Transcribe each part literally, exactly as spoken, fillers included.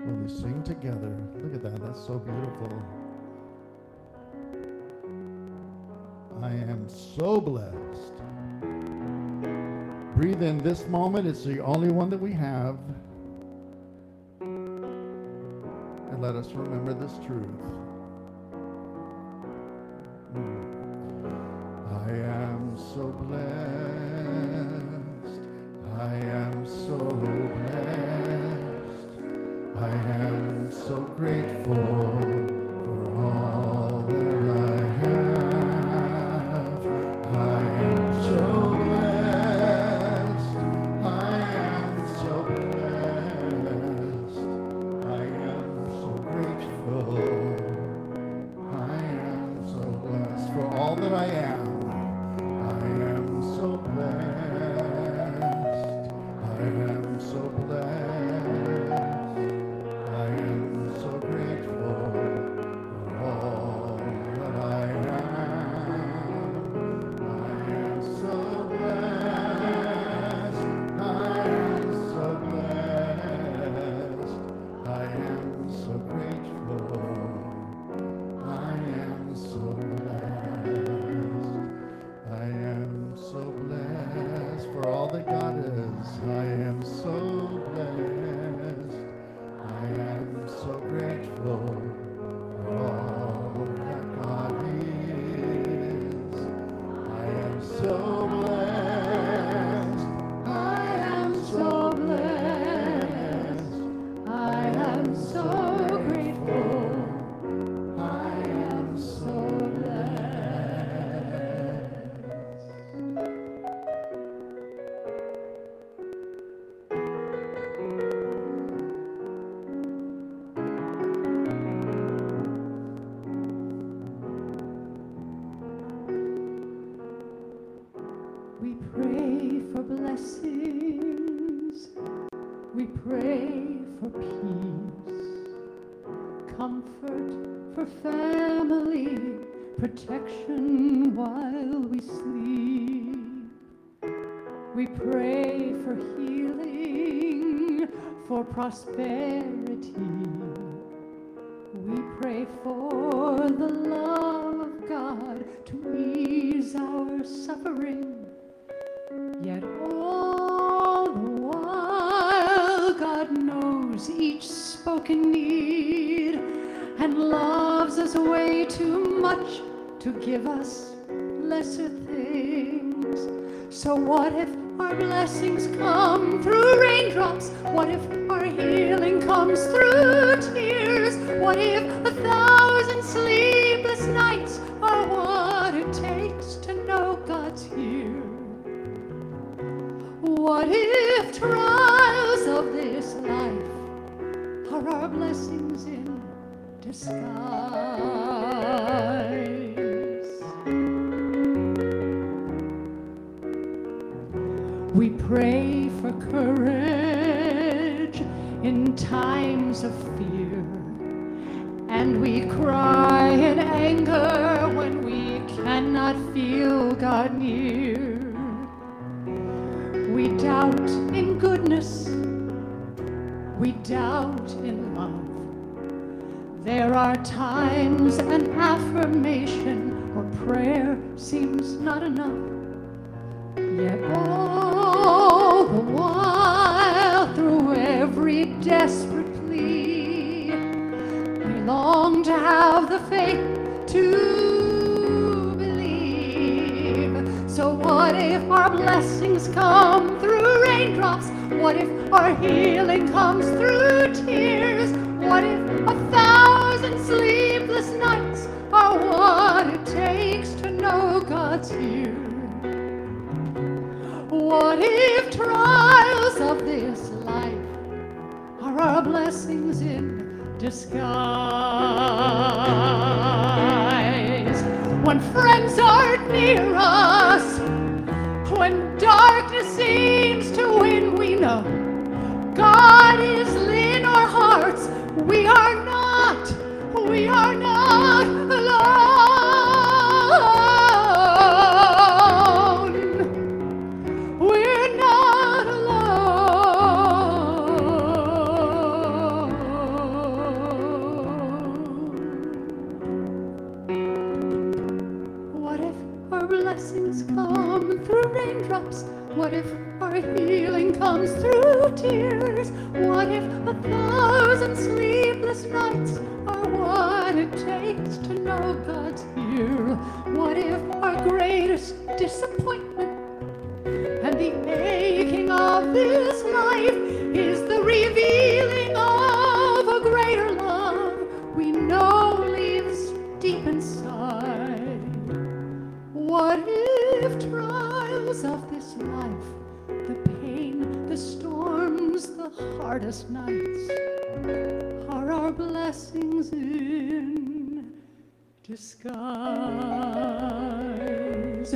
Will we sing together? Look at that. That's so beautiful. I am so blessed. Breathe in this moment. It's the only one that we have. And let us remember this truth. Mm. I am so blessed. I am so blessed. I am so grateful for all that I have. I am so blessed. I am so blessed. I am so grateful. I am so blessed for all that I am. I am so blessed. I am so blessed. I am so grateful for all that I am. I am so blessed. I am so blessed. I am so grateful. I am so blessed. I am so blessed for all that God is. I am so blessed. I am so grateful for all that God is. I am so blessed. I am so blessed. I am so grateful. I am so blessed. We pray for blessings. We pray for peace, comfort for family, protection while we sleep. We pray for healing, for prosperity. We pray for the love of God to ease our suffering. Yet all the while, God knows each spoken need and loves us way too much to give us lesser things. So what if our blessings come through raindrops? What if our healing comes through tears? What if a thousand sleepless nights are what it takes to know God's here? What if trials of this life are our blessings in disguise? We pray for courage in times of fear, and we cry in anger when we cannot feel God near. We doubt in goodness, we doubt in love. There are times an affirmation or prayer seems not enough. Yet all the while, through every desperate plea, we long to have the faith to believe. So what if our blessings come through raindrops? What if our healing comes through tears? What if a thousand sleepless nights are what it takes to know God's here? What if trials of this life are our blessings in disguise? When friends aren't near us, when darkness seems to win, we know God is in our hearts. We are not, we are not alone. We're not alone. stripes? What if our healing comes through tears? What if a thousand sleepless nights are what it takes to know God's here? What if our greatest disappointment and the aching of this life is the revealing of a greater love we know lives deep inside? What if trials of this life, the pain, the storms, the hardest nights, are our blessings in disguise?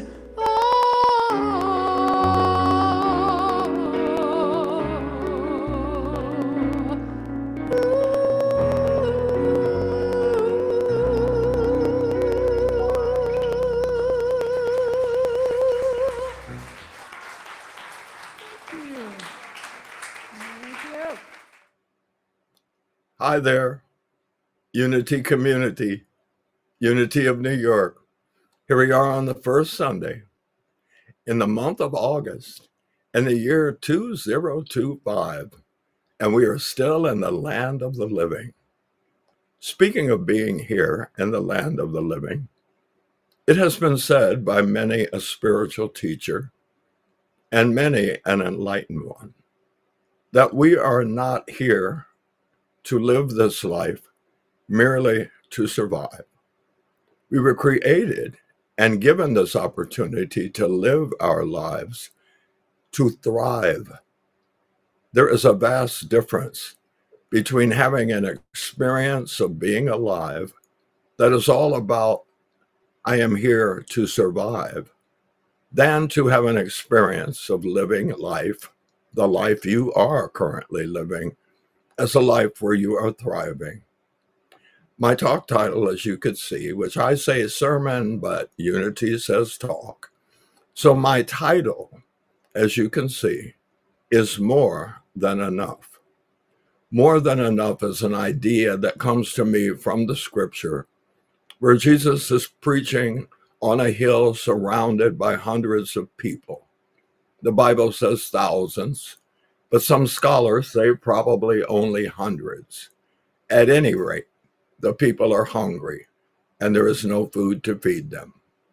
Hi there, Unity Community, Unity of New York. Here we are on the first Sunday in the month of August in the year two thousand twenty-five, and we are still in the land of the living. Speaking of being here in the land of the living, it has been said by many a spiritual teacher and many an enlightened one that we are not here to live this life merely to survive. We were created and given this opportunity to live our lives to thrive. There is a vast difference between having an experience of being alive that is all about, I am here to survive, than to have an experience of living life, the life you are currently living, as a life where you are thriving. My talk title, as you could see, which I say sermon, but Unity says talk. So my title, as you can see, is More Than Enough. More than enough is an idea that comes to me from the scripture, where Jesus is preaching on a hill surrounded by hundreds of people. The Bible says thousands, but some scholars say probably only hundreds. At any rate, the people are hungry, and there is no food to feed them.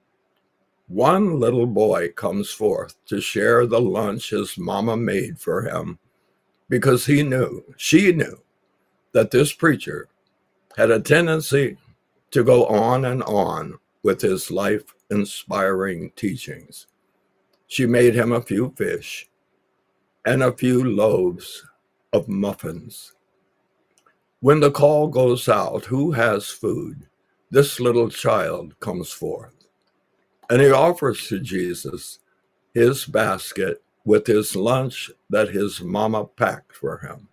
One little boy comes forth to share the lunch his mama made for him, because he knew, she knew, that this preacher had a tendency to go on and on with his life-inspiring teachings. She made him a few fish and a few loaves of muffins. When the call goes out, who has food? This little child comes forth, and he offers to Jesus his basket with his lunch that his mama packed for him.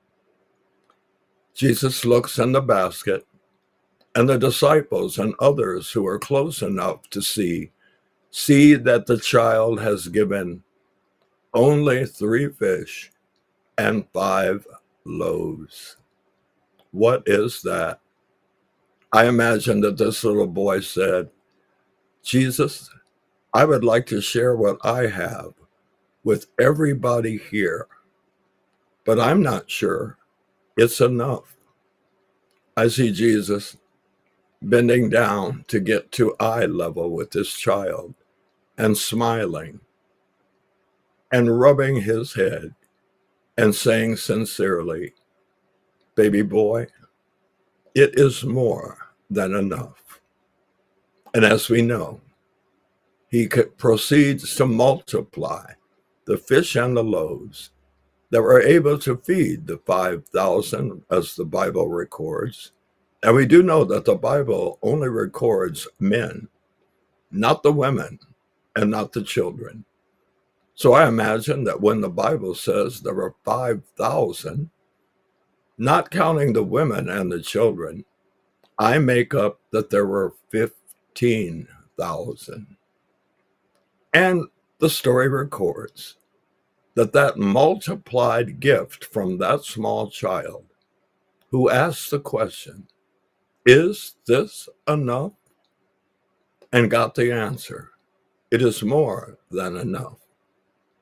Jesus looks in the basket, and the disciples and others who are close enough to see, see that the child has given only three fish and five loaves. What is that? I imagine that this little boy said, Jesus, I would like to share what I have with everybody here, but I'm not sure it's enough. I see Jesus bending down to get to eye level with this child and smiling and rubbing his head and saying sincerely, baby boy, it is more than enough. And as we know, he proceeds to multiply the fish and the loaves that were able to feed the five thousand, as the Bible records. And we do know that the Bible only records men, not the women and not the children. So I imagine that when the Bible says there were five thousand, not counting the women and the children, I make up that there were fifteen thousand. And the story records that that multiplied gift from that small child who asked the question, is this enough? And got the answer, it is more than enough.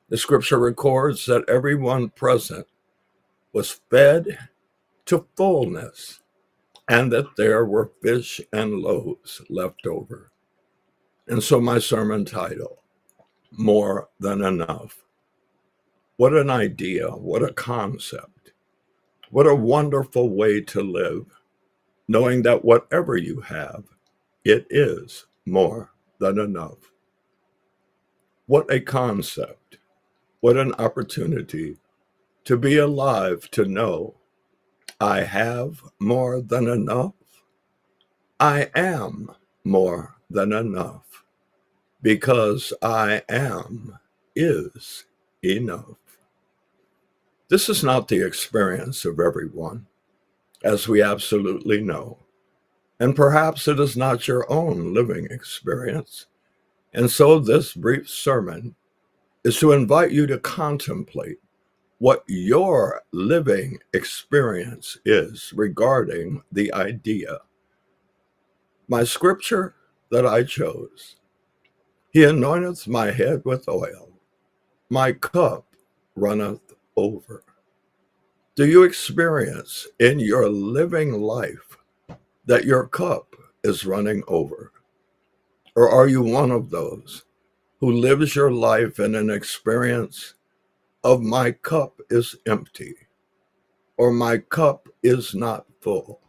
The scripture records that everyone present was fed to fullness, and that there were fish and loaves left over. And so my sermon title, More Than Enough. What an idea, what a concept, what a wonderful way to live, knowing that whatever you have, it is more than enough. What a concept, what an opportunity to be alive, to know I have more than enough. I am more than enough, because I am is enough. This is not the experience of everyone, as we absolutely know, and perhaps it is not your own living experience. And so this brief sermon is to invite you to contemplate what your living experience is regarding the idea. My scripture that I chose, He anointeth my head with oil, my cup runneth over. Do you experience in your living life that your cup is running over? Or are you one of those who lives your life in an experience of my cup is empty, or my cup is not full?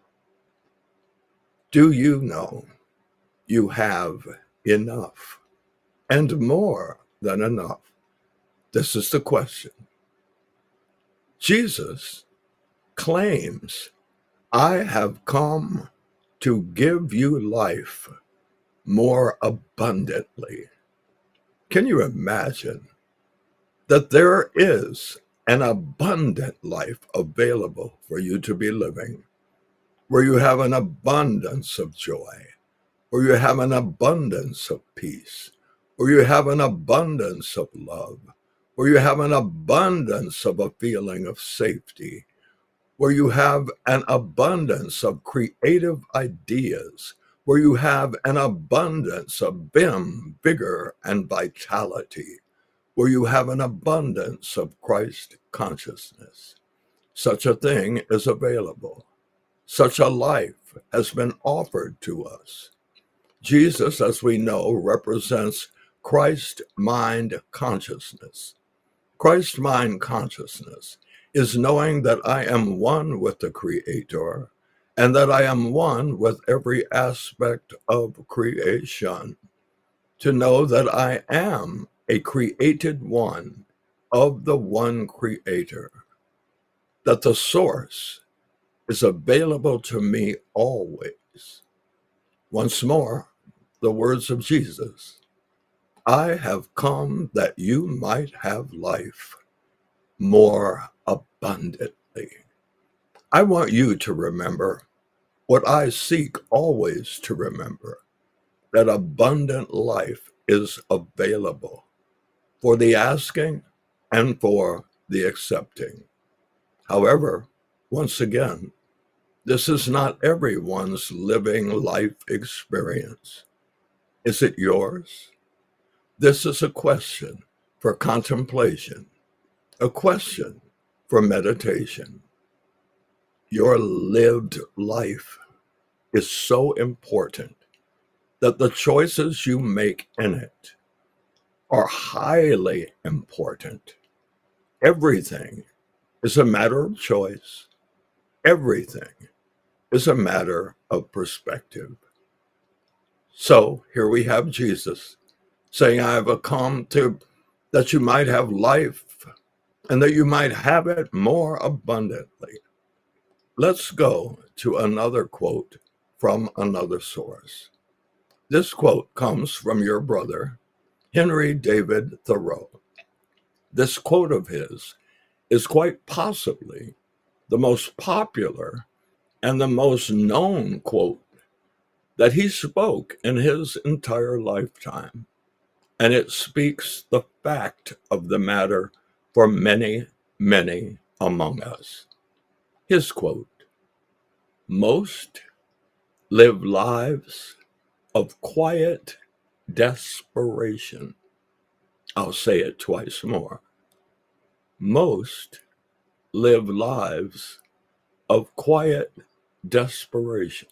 Do you know you have enough and more than enough? This is the question. Jesus claims, I have come to give you life more abundantly. Can you imagine that there is an abundant life available for you to be living, where you have an abundance of joy, where you have an abundance of peace, where you have an abundance of love, where you have an abundance of a feeling of safety, where you have an abundance of creative ideas, where you have an abundance of vim, vigor, and vitality, where you have an abundance of Christ consciousness. Such a thing is available. Such a life has been offered to us. Jesus, as we know, represents Christ mind consciousness. Christ mind consciousness is knowing that I am one with the Creator and that I am one with every aspect of creation. To know that I am a created one of the one Creator, that the source is available to me always. Once more, the words of Jesus, I have come that you might have life more abundantly. I want you to remember what I seek always to remember, that abundant life is available for the asking and for the accepting. However, once again, this is not everyone's living life experience. Is it yours? This is a question for contemplation, a question for meditation. Your lived life is so important that the choices you make in it are highly important. Everything is a matter of choice. Everything is a matter of perspective. So here we have Jesus saying, I have come to that you might have life and that you might have it more abundantly. Let's go to another quote from another source. This quote comes from your brother, Henry David Thoreau. This quote of his is quite possibly the most popular and the most known quote that he spoke in his entire lifetime. And it speaks the fact of the matter for many, many among us. His quote, most live lives of quiet desperation. I'll say it twice more. Most live lives of quiet desperation.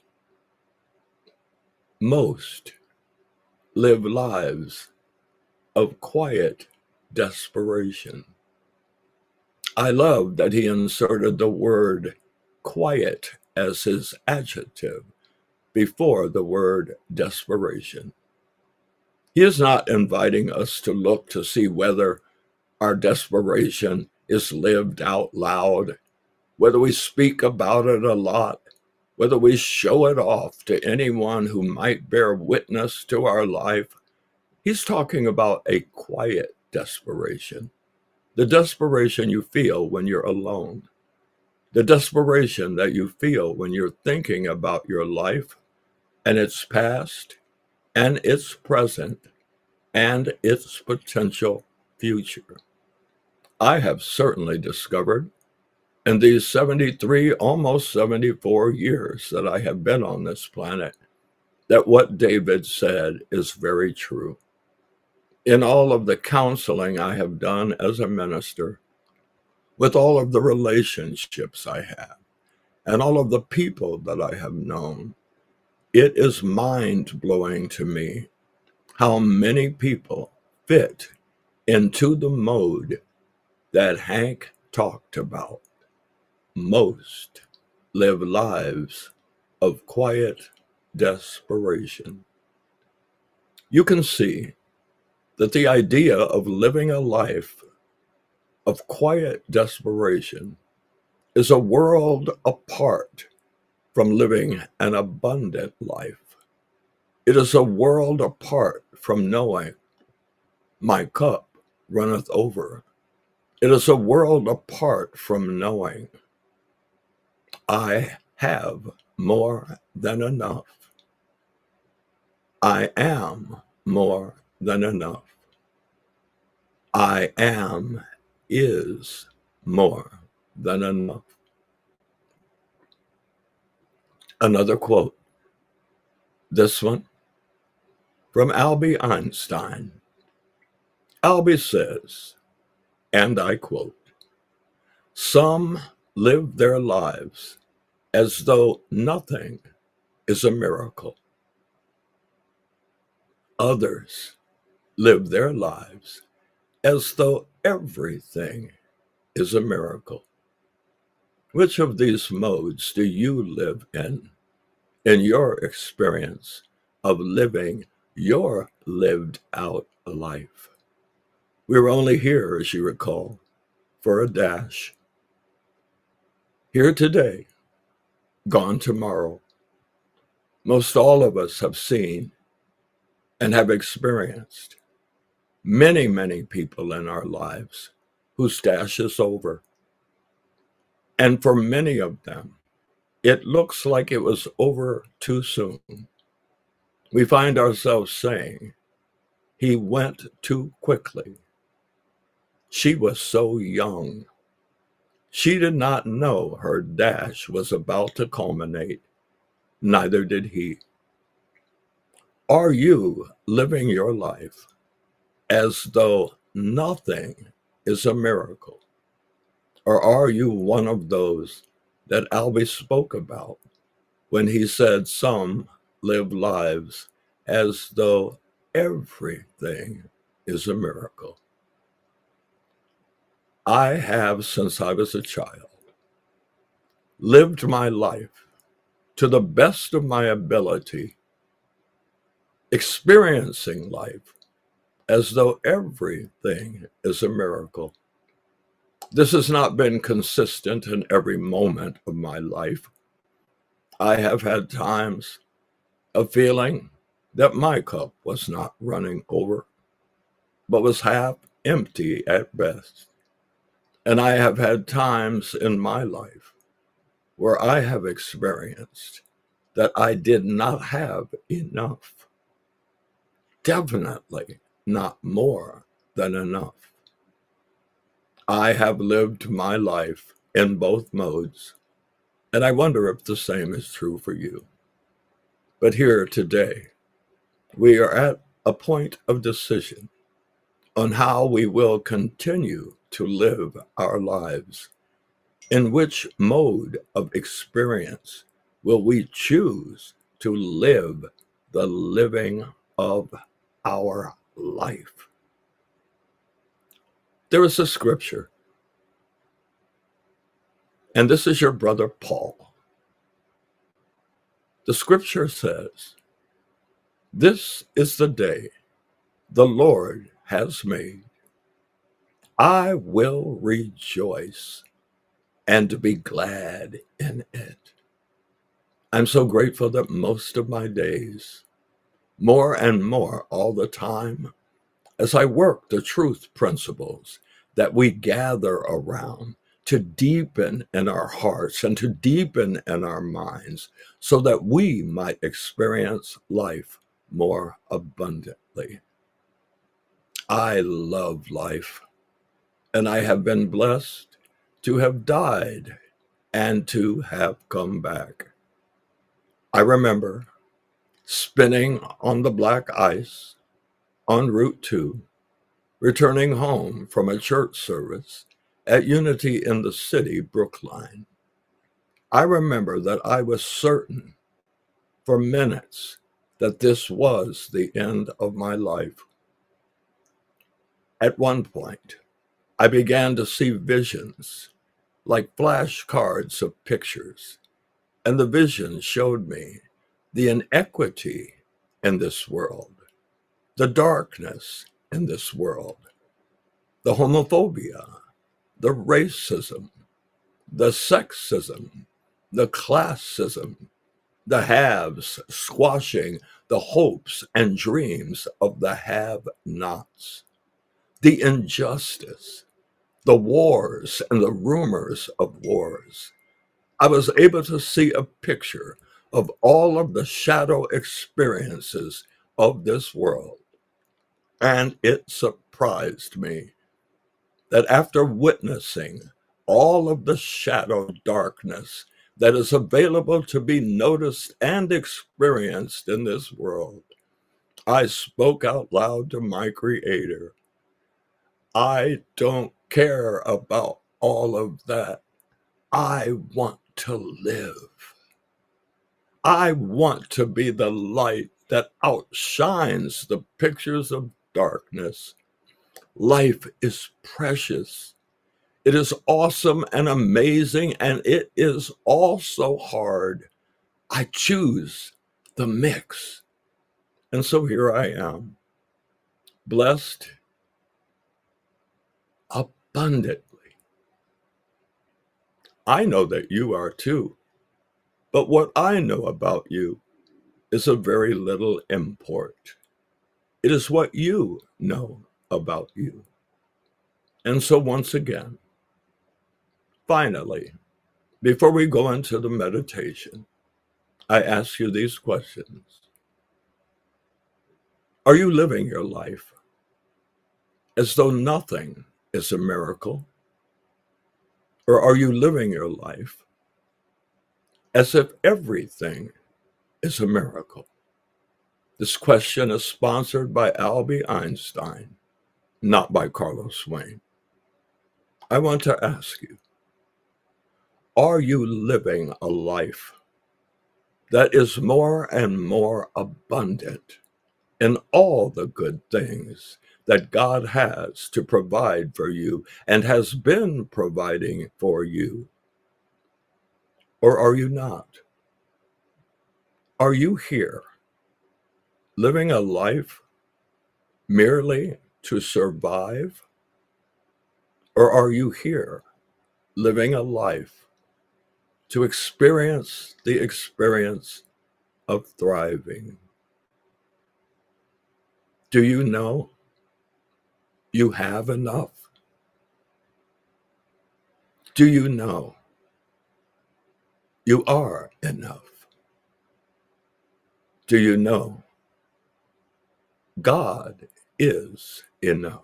Most live lives of quiet desperation. I love that he inserted the word quiet as his adjective before the word desperation. He is not inviting us to look to see whether our desperation is lived out loud, whether we speak about it a lot, whether we show it off to anyone who might bear witness to our life. He's talking about a quiet desperation, the desperation you feel when you're alone, the desperation that you feel when you're thinking about your life and its past and its present and its potential future. I have certainly discovered in these seventy-three, almost seventy-four years that I have been on this planet, that what David said is very true. In all of the counseling I have done as a minister, with all of the relationships I have, and all of the people that I have known, it is mind-blowing to me how many people fit into the mode that Hank talked about. Most live lives of quiet desperation. You can see that the idea of living a life of quiet desperation is a world apart from living an abundant life. It is a world apart from knowing my cup runneth over. It is a world apart from knowing I have more than enough. I am more than enough. I am is more than enough. Another quote, this one from Albie Einstein. Albie says, and I quote, "Some live their lives as though nothing is a miracle. Others live their lives as though everything is a miracle." Which of these modes do you live in, in your experience of living your lived out life? We were only here, as you recall, for a dash. Here today, gone tomorrow. Most all of us have seen and have experienced many, many people in our lives whose dash is over. And for many of them, it looks like it was over too soon. We find ourselves saying, he went too quickly. She was so young. She did not know her dash was about to culminate. Neither did he. Are you living your life as though nothing is a miracle? Or are you one of those that Albie spoke about when he said some live lives as though everything is a miracle? I have, since I was a child, lived my life to the best of my ability, experiencing life as though everything is a miracle. This has not been consistent in every moment of my life. I have had times of feeling that my cup was not running over, but was half empty at best. And I have had times in my life where I have experienced that I did not have enough. Definitely not more than enough. I have lived my life in both modes, and I wonder if the same is true for you. But here today, we are at a point of decision on how we will continue to live our lives? In which mode of experience will we choose to live the living of our life? There is a scripture, and this is your brother Paul. The scripture says, "This is the day the Lord has made. I will rejoice and be glad in it." I'm so grateful that most of my days, more and more all the time, as I work the truth principles that we gather around to deepen in our hearts and to deepen in our minds so that we might experience life more abundantly. I love life, and I have been blessed to have died and to have come back. I remember spinning on the black ice on Route two, returning home from a church service at Unity in the City, Brookline. I remember that I was certain for minutes that this was the end of my life. At one point, I began to see visions like flashcards of pictures, and the vision showed me the inequity in this world, the darkness in this world, the homophobia, the racism, the sexism, the classism, the haves squashing the hopes and dreams of the have-nots, the injustice, the wars and the rumors of wars. I was able to see a picture of all of the shadow experiences of this world. And it surprised me that after witnessing all of the shadow darkness that is available to be noticed and experienced in this world, I spoke out loud to my Creator. I don't care about all of that. I want to live. I want to be the light that outshines the pictures of darkness. Life is precious. It is awesome and amazing, and it is also hard. I choose the mix. And so here I am, blessed abundantly. I know that you are too, but what I know about you is of very little import. It is what you know about you. And so once again, finally, before we go into the meditation, I ask you these questions. Are you living your life as though nothing is a miracle? Or are you living your life as if everything is a miracle? This question is sponsored by Albie Einstein, not by Carlos Swain. I want to ask you, are you living a life that is more and more abundant in all the good things that God has to provide for you and has been providing for you? Or are you not? Are you here living a life merely to survive? Or are you here living a life to experience the experience of thriving? Do you know you have enough? Do you know you are enough? Do you know God is enough?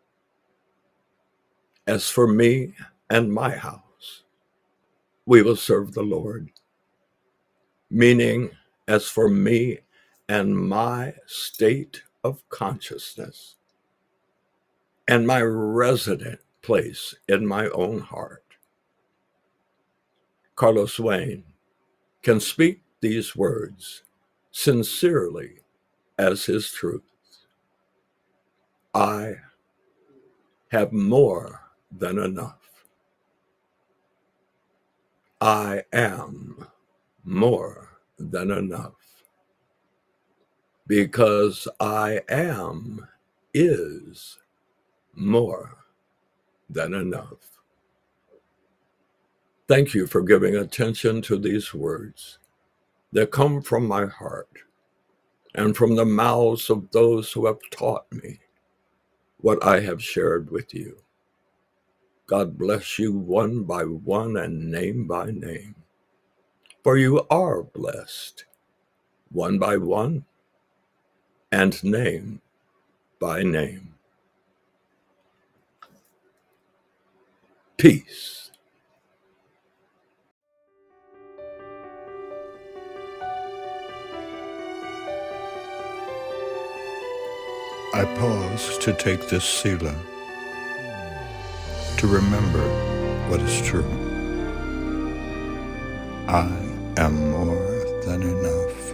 As for me and my house, we will serve the Lord. Meaning, as for me and my state of consciousness and my resident place in my own heart. Carlos Wayne can speak these words sincerely as his truth. I have more than enough. I am more than enough. Because I am is more than enough. Thank you for giving attention to these words that come from my heart and from the mouths of those who have taught me what I have shared with you. God bless you one by one and name by name, for you are blessed one by one and name by name. Peace. I pause to take this Selah, to remember what is true. I am more than enough.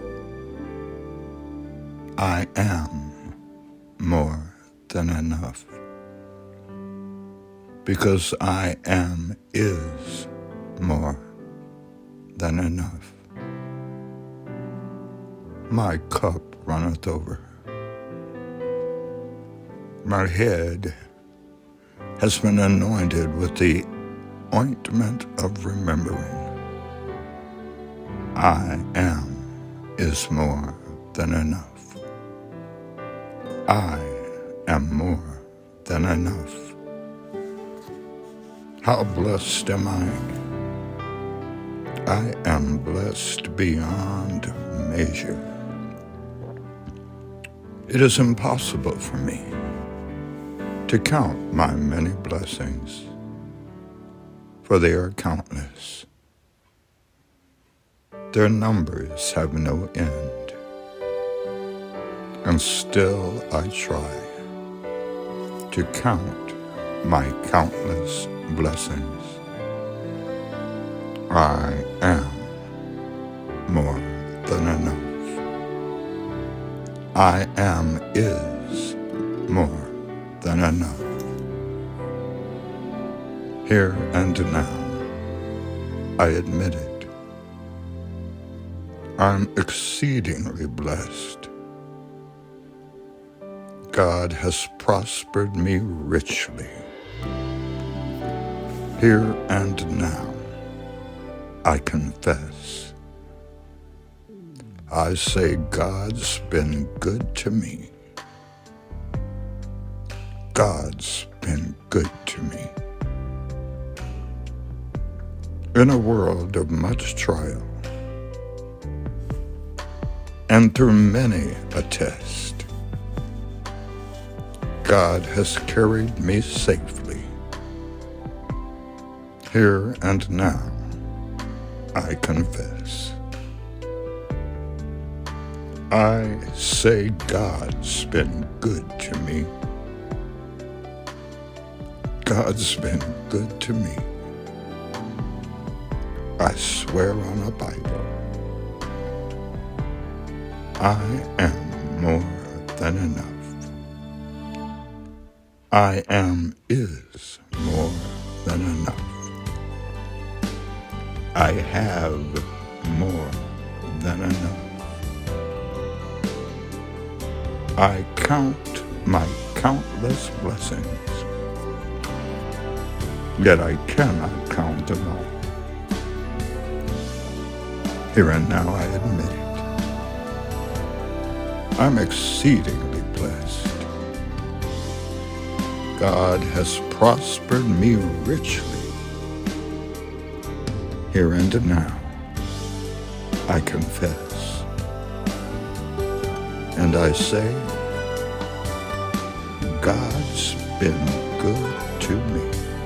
I am more than enough. Because I am is more than enough. My cup runneth over. My head has been anointed with the ointment of remembering. I am is more than enough. I am more than enough. How blessed am I? I am blessed beyond measure. It is impossible for me to count my many blessings, for they are countless. Their numbers have no end, and still I try to count my countless blessings. I am more than enough. I am is more than enough. Here and now, I admit it. I'm exceedingly blessed. God has prospered me richly. Here and now, I confess. I say God's been good to me. God's been good to me. In a world of much trial, and through many a test, God has carried me safely. Here and now, I confess. I say God's been good to me. God's been good to me. I swear on a Bible, I am more than enough. I am is more than enough. I have more than enough. I count my countless blessings, yet I cannot count them all. Here and now I admit it. I'm exceedingly blessed. God has prospered me richly. Here and now, I confess. And I say, God's been good to me.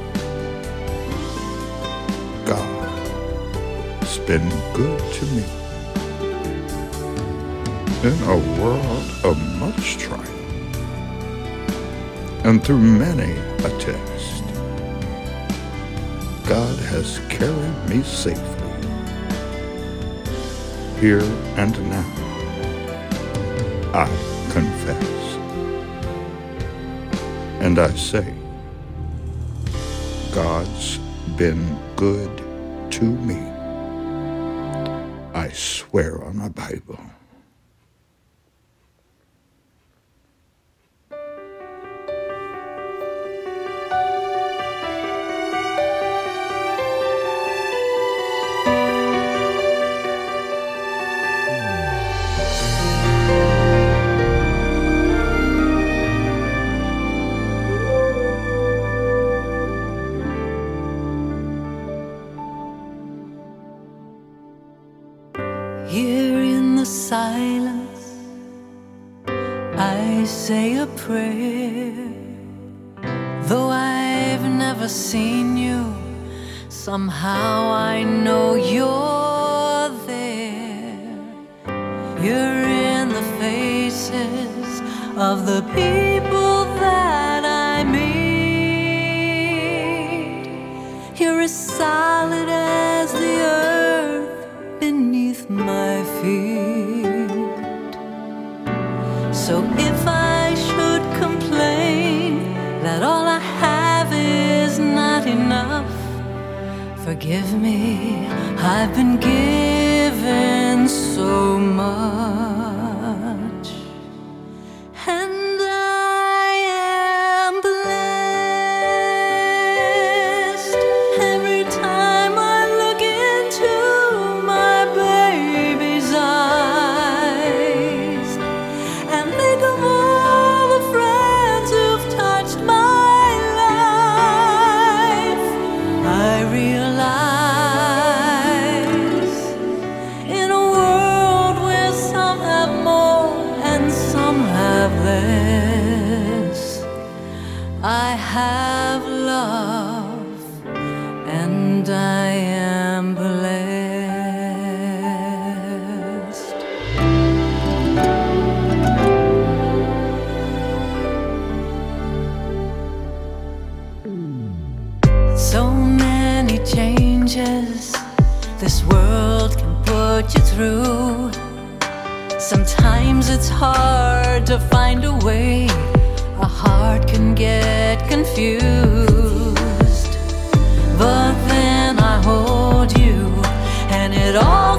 God's been good to me. In a world of much trial, and through many a test, God has carried me safely, here and now, I confess. And I say, God's been good to me. I swear on a Bible. Here in the silence, I say a prayer. Though I've never seen you, somehow I know you're there. You're in the faces of the people that I meet. You're as solid as the earth beneath my feet. So if I should complain that all I have is not enough, forgive me, I've been given so much. And I am blessed every time I look into my baby's eyes and think of all the friends who've touched my life. I realize in a world where some have more and some have less, I have love and I am blessed. So many changes this world can put you through. Sometimes it's hard to find a way. A heart can get confused. But then I hold you and it all